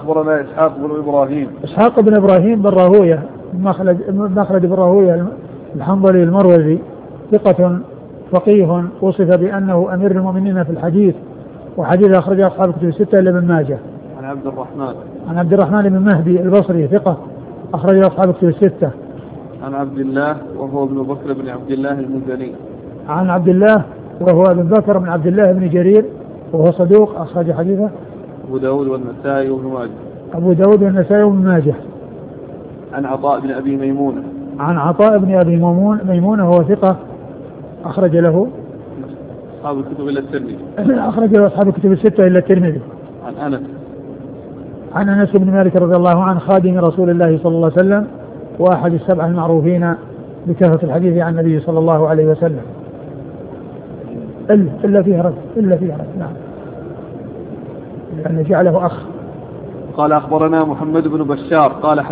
أخبرنا إسحاق بن إبراهيم. إسحاق بن إبراهيم بن راهوية مخلد بن راهوية الحنظلي المروزي، ثقة فقيه، وصف بأنه أمير المؤمنين في الحديث، وحديث أخرجه أصحاب الكتب الستة إلا ابن ماجه. عن عبد الرحمن بن مهدي البصري، ثقة أخرجه أصحاب الكتب الستة. عن عبد الله وهو ابن بكر بن عبد الله المزني. عن عبد الله وهو ابن بكر بن عبد الله بن جرير، وهو صدوق، أخرج حديثه أبو داود والنسائي وابن ماجه. أبو داود والنسائي وابن ماجه. عن عطاء بن أبي ميمونة. عن عطاء بن أبي ميمونة وهو ثقة أخرج له أصحاب الكتب إلا الترمذي. أخرج له أصحاب الكتب الستة إلا الترمذي. عن أنس بن مالك رضي الله عنه خادم رسول الله صلى الله عليه وسلم، وأحد السبع المعروفين بكثرة الحديث عن النبي صلى الله عليه وسلم. إلا فيه رد نعم، لأن جعله أخ. قال أخبرنا محمد بن بشار قال